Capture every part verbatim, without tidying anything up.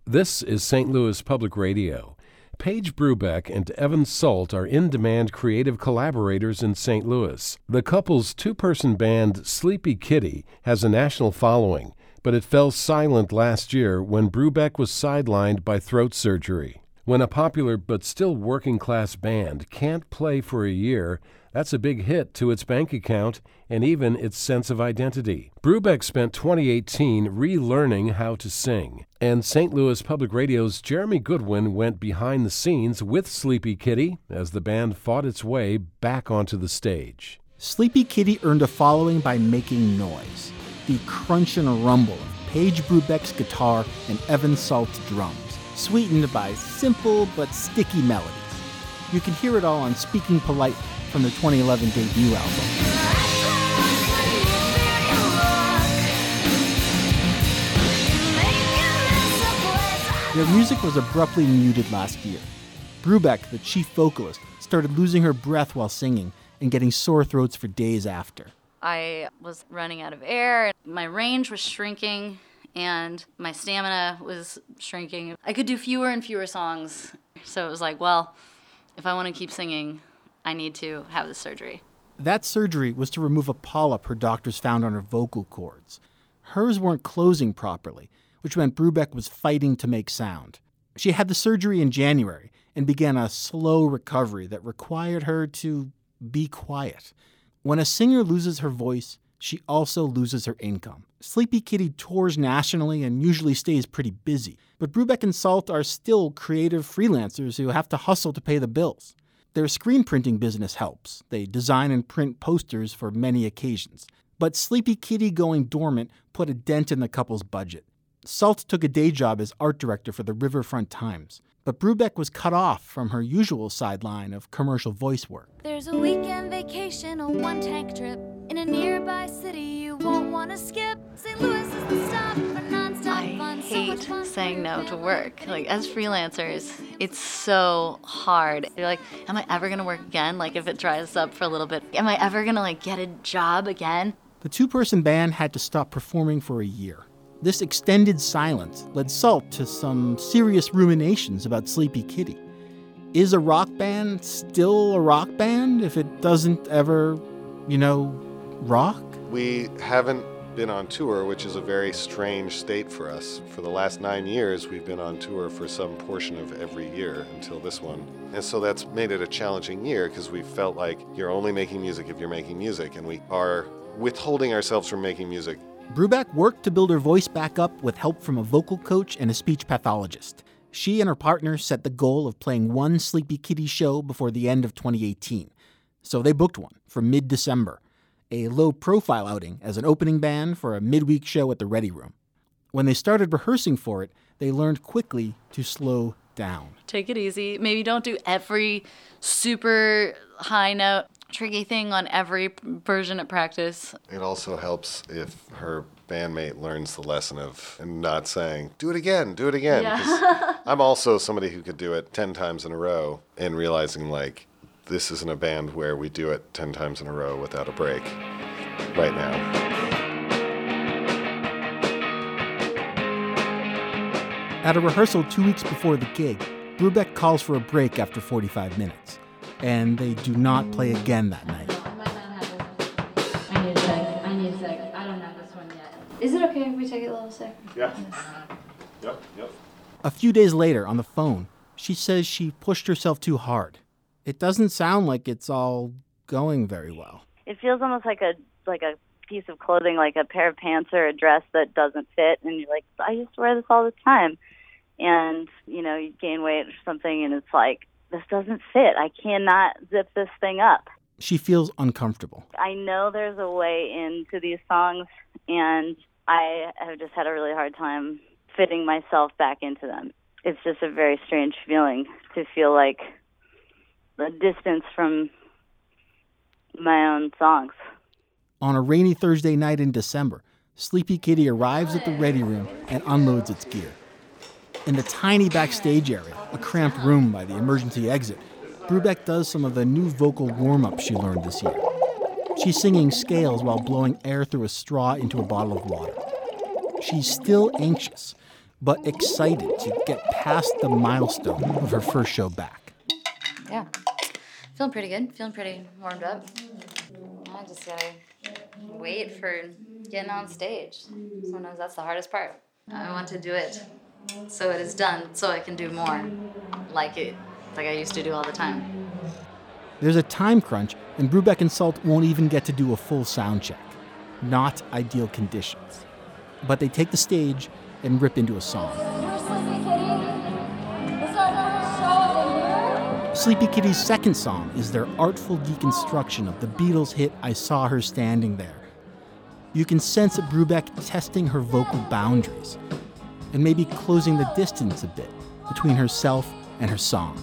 This is Saint Louis Public Radio. Paige Brubeck and Evan Salt are in-demand creative collaborators in Saint Louis. The couple's two-person band, Sleepy Kitty, has a national following, but it fell silent last year when Brubeck was sidelined by throat surgery. When a popular but still working-class band can't play for a year, that's a big hit to its bank account and even its sense of identity. Brubeck spent twenty eighteen relearning how to sing, and Saint Louis Public Radio's Jeremy Goodwin went behind the scenes with Sleepy Kitty as the band fought its way back onto the stage. Sleepy Kitty earned a following by making noise. The crunch and rumble of Paige Brubeck's guitar and Evan Salt's drums, sweetened by simple but sticky melodies. You can hear it all on Speaking Politely from the twenty eleven debut album. Their music was abruptly muted last year. Brubeck, the chief vocalist, started losing her breath while singing and getting sore throats for days after. I was running out of air, my range was shrinking, and my stamina was shrinking. I could do fewer and fewer songs, so it was like, well, if I want to keep singing, I need to have this surgery. That surgery was to remove a polyp her doctors found on her vocal cords. Hers weren't closing properly, which meant Brubeck was fighting to make sound. She had the surgery in January and began a slow recovery that required her to be quiet. When a singer loses her voice, she also loses her income. Sleepy Kitty tours nationally and usually stays pretty busy, but Brubeck and Salt are still creative freelancers who have to hustle to pay the bills. Their screen printing business helps. They design and print posters for many occasions. But Sleepy Kitty going dormant put a dent in the couple's budget. Salt took a day job as art director for the Riverfront Times, but Brubeck was cut off from her usual sideline of commercial voice work. There's a weekend vacation, a one-tank trip in a nearby city you won't want to skip. Saint Louis is the stop for non-stop fun. I So hate much fun saying for no your to family. work. Like, as freelancers, it's so hard. You're like, am I ever gonna work again? Like, if it dries up for a little bit, am I ever gonna like get a job again? The two-person band had to stop performing for a year. This extended silence led Salt to some serious ruminations about Sleepy Kitty. Is a rock band still a rock band if it doesn't ever, you know, rock? We haven't been on tour, which is a very strange state for us. For the last nine years, we've been on tour for some portion of every year until this one. And so that's made it a challenging year because we felt like you're only making music if you're making music, and we are withholding ourselves from making music. Brubeck worked to build her voice back up with help from a vocal coach and a speech pathologist. She and her partner set the goal of playing one Sleepy Kitty show before the end of twenty eighteen. So they booked one for mid-December, a low-profile outing as an opening band for a midweek show at the Ready Room. When they started rehearsing for it, they learned quickly to slow down. Take it easy. Maybe don't do every super high note, tricky thing on every version at practice. It also helps if her bandmate learns the lesson of not saying, do it again, do it again. Yeah. 'Cause I'm also somebody who could do it ten times in a row and realizing like, this isn't a band where we do it ten times in a row without a break right now. At a rehearsal two weeks before the gig, Brubeck calls for a break after forty-five minutes, and they do not play again that night. I might not have it. I need a sec. I need a sec. I don't have this one yet. Is it okay if we take it a little sec? Yeah. Yep, yep. A few days later, on the phone, she says she pushed herself too hard. It doesn't sound like it's all going very well. It feels almost like a like a piece of clothing, like a pair of pants or a dress that doesn't fit, and you're like, I used to wear this all the time. And, you know, you gain weight or something, and it's like, this doesn't fit. I cannot zip this thing up. She feels uncomfortable. I know there's a way into these songs, and I have just had a really hard time fitting myself back into them. It's just a very strange feeling to feel like a distance from my own songs. On a rainy Thursday night in December, Sleepy Kitty arrives at the Ready Room and unloads its gear. In the tiny backstage area, a cramped room by the emergency exit, Brubeck does some of the new vocal warm-up she learned this year. She's singing scales while blowing air through a straw into a bottle of water. She's still anxious, but excited to get past the milestone of her first show back. Yeah. Feeling pretty good. Feeling pretty warmed up. I just gotta wait for getting on stage. Sometimes that's the hardest part. I want to do it so it is done, so I can do more like it, like I used to do all the time. There's a time crunch, and Brubeck and Salt won't even get to do a full sound check. Not ideal conditions. But they take the stage and rip into a song. Sleepy Kitty's second song is their artful deconstruction of the Beatles' hit I Saw Her Standing There. You can sense that Brubeck testing her vocal boundaries and maybe closing the distance a bit between herself and her songs.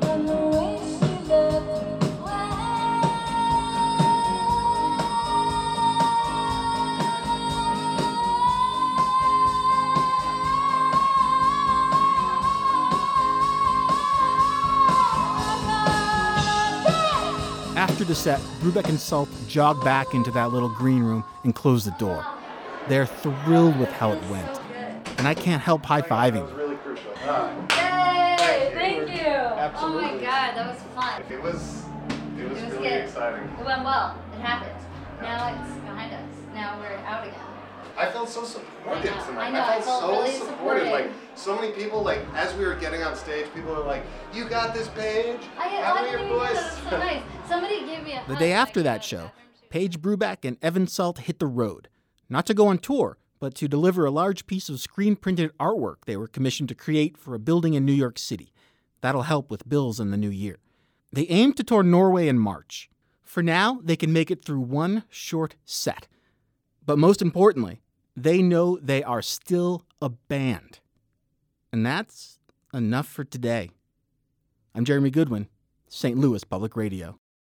After the set, Brubeck and Salt jog back into that little green room and close the door. They're thrilled with how it went, and I can't help high-fiving them. It was really crucial. Yay! Thank you! Absolutely. Oh my god, that was fun. It was, it was, It was really good. exciting. It went well. It happened. Now it's behind us. Now we're out again. I felt so supported I know, tonight. I know, I felt, felt so really supported. supported. Like so many people, like as we were getting on stage, people were like, "You got this, Paige. I, Have I me your didn't even know voice." that. It was so nice. Somebody gave me a The hug day when I after came that out of the show, bathroom. Paige Brubeck and Evan Salt hit the road. Not to go on tour, but to deliver a large piece of screen-printed artwork they were commissioned to create for a building in New York City. That'll help with bills in the new year. They aim to tour Norway in March. For now, they can make it through one short set. But most importantly, they know they are still a band. And that's enough for today. I'm Jeremy Goodwin, Saint Louis Public Radio.